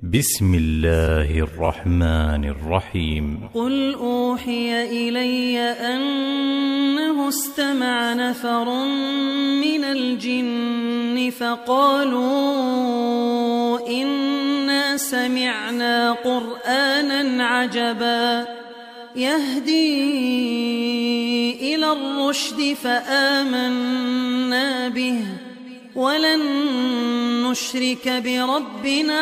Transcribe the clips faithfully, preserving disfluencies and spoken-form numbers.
بسم الله الرحمن الرحيم. قل أوحي إلي أنه استمع نفر من الجن فقالوا إنا سمعنا قرآنا عجبا يهدي إلى الرشد فآمنا به ولن نشرك بربنا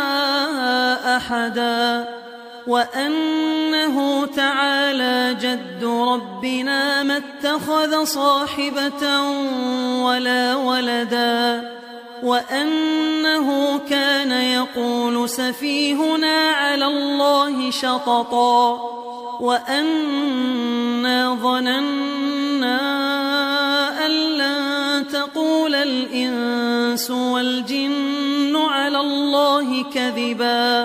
أحدا وأنه تعالى جد ربنا ما اتخذ صاحبة ولا ولدا وأنه كان يقول سفيهنا على الله شططا وأنا ظننا أن لن تقول الإنس والجن على الله كذبا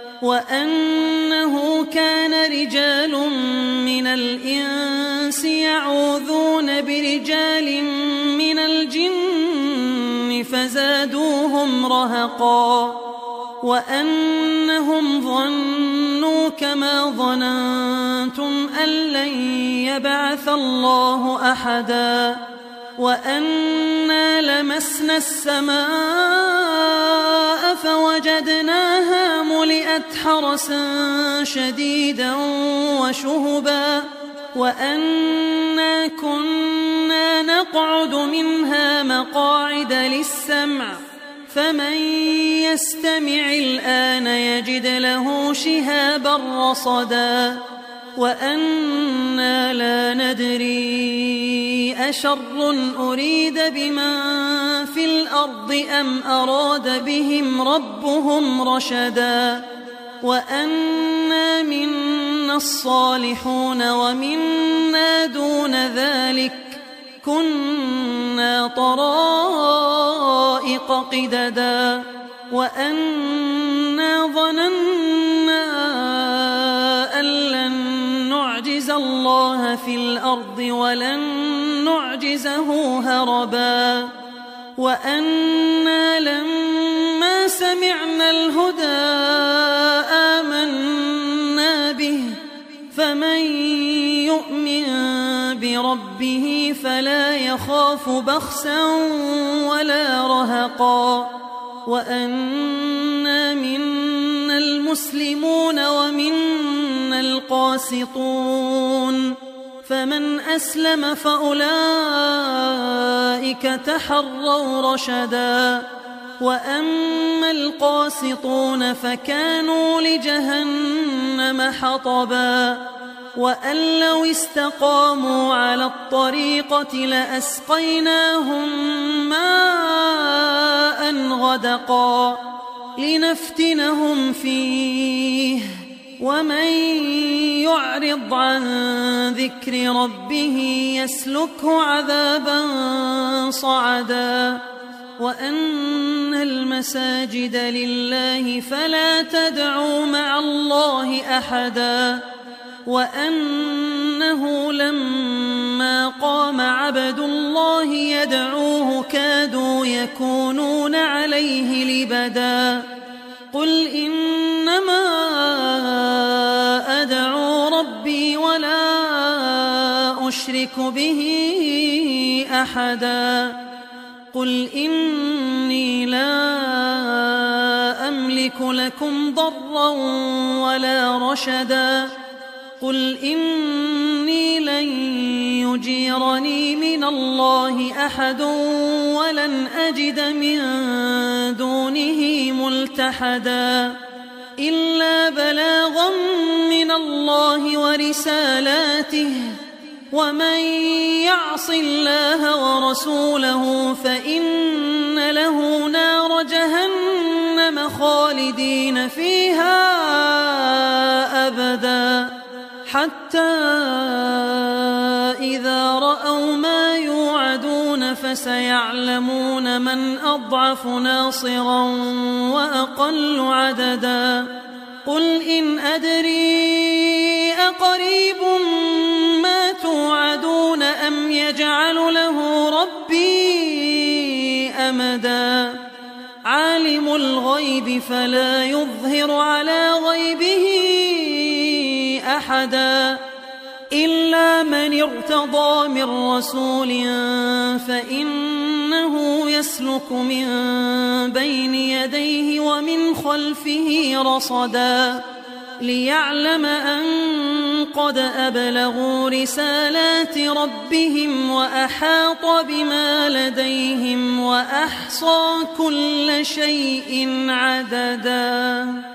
وأنه كان رجال من الإنس يعوذون برجال من الجن فزادوهم رهقا وأنهم ظنوا كما ظننتم أن لن يبعث الله أحدا وأنا لمسنا السماء فوجدناها ملئت حرسا شديدا وشهبا وأنا كنا نقعد منها مقاعد للسمع فمن يستمع الآن يجد له شهابا رصدا وأنا لا ندري أشر أريد بمن في الأرض أم أراد بهم ربهم رشدا وأنا منا الصالحون ومنا دون ذلك كنا طرائق قددا وأنا ظننا أن لن نعجز الله في الأرض ولن نعجزه هربا وأنا لما سمعنا الهدى آمنا به فمن يؤمن بربه فلا يخاف بخسا ولا رهقا وأنا منا المسلمون ومنا القاسطون فمن أسلم فأولئك تحروا رشدا وأما القاسطون فكانوا لجهنم حطبا وأن لو استقاموا على الطريقة لأسقيناهم ماء غدقا لنفتنهم فيه ومن يعرض عن ذكر ربه يسلكه عذابا صعدا وأن المساجد لله فلا تدعوا مع الله أحدا وأنه لما قام عبد الله يدعوه كادوا يكونون عليه لبدا قل إنما أدعو ربي ولا أشرك به أحدا قل إني لا أملك لكم ضرا ولا رشدا قل إني لن يجيرني من الله أحد ولن أجد من دونه ملتحدا إلا بلاغا من الله ورسالاته ومن يعص الله ورسوله فإن له نار جهنم خالدين فيها أبدا حتى إذا رأوا ما يوعدون فسيعلمون من أضعف ناصرا وأقل عددا قل إن أدري أقريب ما توعدون أم يجعل له ربي أمدا عالم الغيب فلا يظهر على غيبه أحدا إلا من ارتضى من رسول فإنه يسلك من بين يديه ومن خلفه رصدا ليعلم أن قد أبلغوا رسالات ربهم وأحاط بما لديهم وأحصى كل شيء عددا.